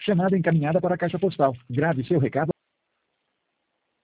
Chamada encaminhada para a caixa postal. Grave seu recado